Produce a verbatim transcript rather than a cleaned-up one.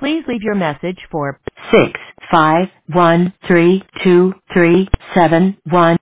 Please leave your message for six five one three two three seven one.